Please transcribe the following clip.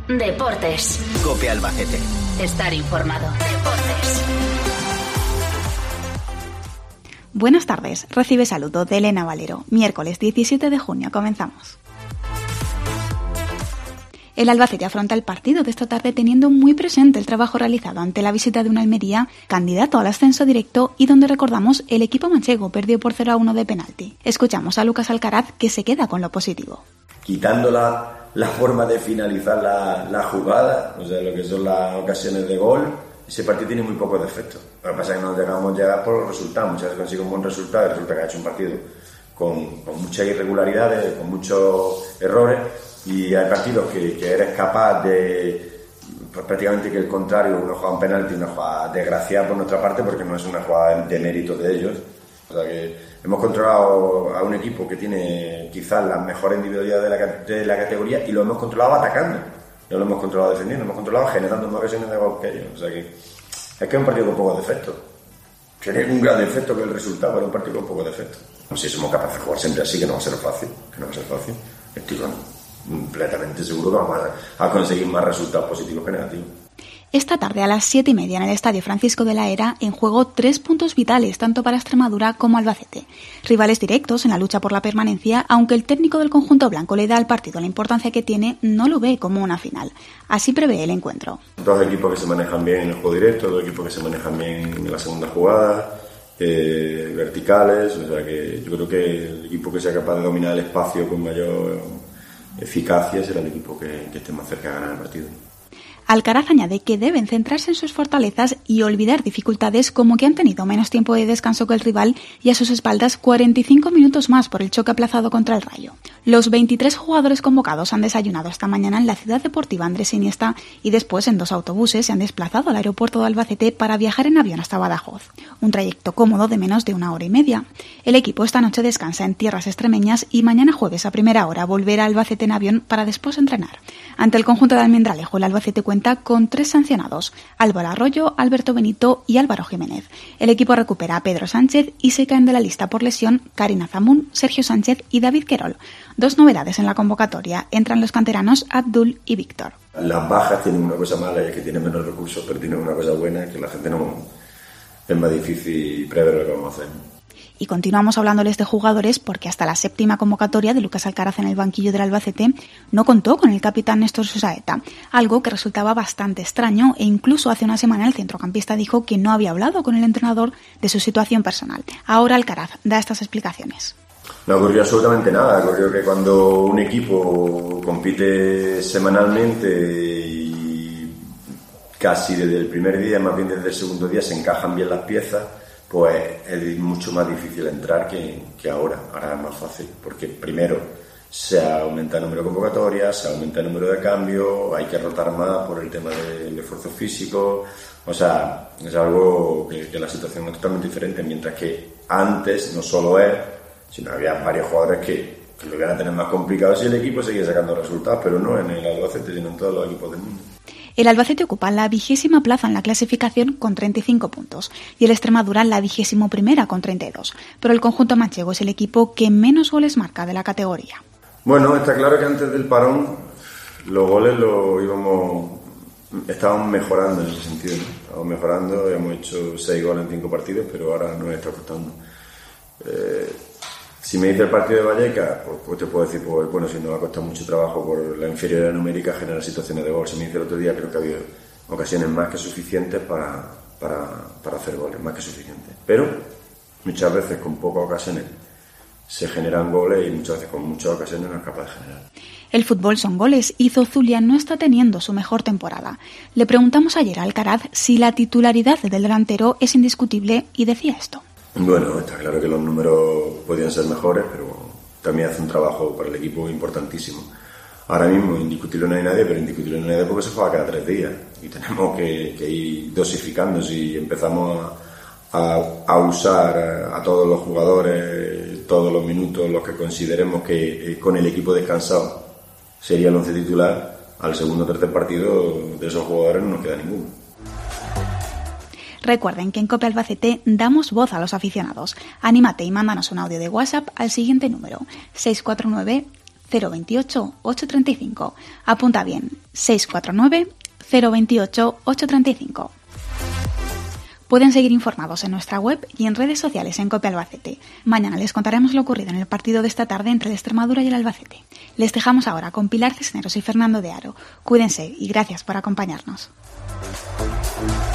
Deportes. COPE Albacete. Estar informado. Deportes. Buenas tardes, recibe saludo de Elena Valero. Miércoles 17 de junio, comenzamos. El Albacete afronta el partido de esta tarde teniendo muy presente el trabajo realizado ante la visita de un Almería candidato al ascenso directo y donde, recordamos, el equipo manchego perdió por 0-1 de penalti. Escuchamos a Lucas Alcaraz, que se queda con lo positivo. Quitando la forma de finalizar la jugada, o sea, lo que son las ocasiones de gol, ese partido tiene muy pocos defectos. Lo que pasa es que no llegamos ya por los resultados. Muchas veces consigue un buen resultado y resulta que ha hecho un partido con muchas irregularidades, con muchos errores. Y hay partidos que eres capaz de, pues prácticamente que el contrario, una jugada en penalti, una jugada desgraciada por nuestra parte, porque no es una jugada de mérito de ellos. O sea que hemos controlado a un equipo que tiene quizás las mejores individualidades de la categoría y lo hemos controlado atacando. No lo hemos controlado defendiendo, hemos controlado generando más ocasiones de gol que ellos. O sea que es un partido con pocos defectos. Tiene un gran defecto que es el resultado, pero es un partido con pocos defectos. No sé si somos capaces de jugar siempre así, que no va a ser fácil. Estoy completamente seguro que vamos a conseguir más resultados positivos que negativos. Esta tarde a las 7:30 en el Estadio Francisco de la Era, en juego 3 puntos vitales tanto para Extremadura como Albacete. Rivales directos en la lucha por la permanencia, aunque el técnico del conjunto blanco le da al partido la importancia que tiene, no lo ve como una final. Así prevé el encuentro. Dos equipos que se manejan bien en el juego directo, dos equipos que se manejan bien en la segunda jugada, verticales, o sea que yo creo que el equipo que sea capaz de dominar el espacio con mayor eficacia será el equipo que esté más cerca de ganar el partido. Alcaraz añade que deben centrarse en sus fortalezas y olvidar dificultades como que han tenido menos tiempo de descanso que el rival y a sus espaldas 45 minutos más por el choque aplazado contra el Rayo. Los 23 jugadores convocados han desayunado esta mañana en la ciudad deportiva Andrés Iniesta y después en 2 autobuses se han desplazado al aeropuerto de Albacete para viajar en avión hasta Badajoz. Un trayecto cómodo de menos de 1 hora y media. El equipo esta noche descansa en tierras extremeñas y mañana jueves a primera hora volverá a Albacete en avión para después entrenar. Ante el conjunto de Almendralejo, el Albacete cuenta con 3 sancionados: Álvaro Arroyo, Alberto Benito y Álvaro Jiménez. El equipo recupera a Pedro Sánchez y se caen de la lista por lesión Karina Zamun, Sergio Sánchez y David Querol. 2 novedades en la convocatoria: entran los canteranos Abdul y Víctor. Las bajas tienen una cosa mala y es que tienen menos recursos, pero tienen una cosa buena, que la gente no es más difícil prever lo que vamos a hacer. Y continuamos hablándoles de jugadores porque hasta la 7ª convocatoria de Lucas Alcaraz en el banquillo del Albacete no contó con el capitán Néstor Susaeta, algo que resultaba bastante extraño e incluso hace una semana el centrocampista dijo que no había hablado con el entrenador de su situación personal. Ahora Alcaraz da estas explicaciones. No ocurrió absolutamente nada. Ocurrió que cuando un equipo compite semanalmente y casi desde el primer día, más bien desde el segundo día, se encajan bien las piezas, pues es mucho más difícil entrar que ahora. Ahora es más fácil, porque primero se aumenta el número de convocatorias, se aumenta el número de cambios, hay que rotar más por el tema del esfuerzo físico. O sea, es algo que la situación es totalmente diferente, mientras que antes no solo él, sino había varios jugadores que lo iban a tener más complicado si el equipo seguía sacando resultados, pero no en el Albacete, sino en todos los equipos del mundo. El Albacete ocupa la 20ª plaza en la clasificación con 35 puntos y el Extremadura la 21ª con 32, pero el conjunto manchego es el equipo que menos goles marca de la categoría. Bueno, está claro que antes del parón los goles estábamos mejorando en ese sentido, ¿no? Estábamos mejorando, hemos hecho 6 goles en 5 partidos, pero ahora nos está costando. Si me dice el partido de Vallecas, pues te puedo decir, pues bueno, si nos ha costado mucho trabajo por la inferioridad numérica generar situaciones de gol. Si me dice el otro día, creo que ha habido ocasiones más que suficientes para hacer goles, más que suficientes. Pero muchas veces con pocas ocasiones se generan goles y muchas veces con muchas ocasiones no es capaz de generar. El fútbol son goles y Zozulia no está teniendo su mejor temporada. Le preguntamos ayer a Alcaraz si la titularidad del delantero es indiscutible y decía esto. Bueno, está claro que los números podrían ser mejores, pero también hace un trabajo para el equipo importantísimo. Ahora mismo indiscutible no hay nadie, pero indiscutible no hay nadie porque se juega cada 3 días y tenemos que ir dosificando. Si empezamos a usar a todos los jugadores todos los minutos, los que consideremos que con el equipo descansado sería el 11 titular, al segundo o tercer partido de esos jugadores no nos queda ninguno. Recuerden que en COPE Albacete damos voz a los aficionados. Anímate y mándanos un audio de WhatsApp al siguiente número: 649 028 835. Apunta bien, 649 028 835. Pueden seguir informados en nuestra web y en redes sociales en COPE Albacete. Mañana les contaremos lo ocurrido en el partido de esta tarde entre el Extremadura y el Albacete. Les dejamos ahora con Pilar Cisneros y Fernando de Aro. Cuídense y gracias por acompañarnos.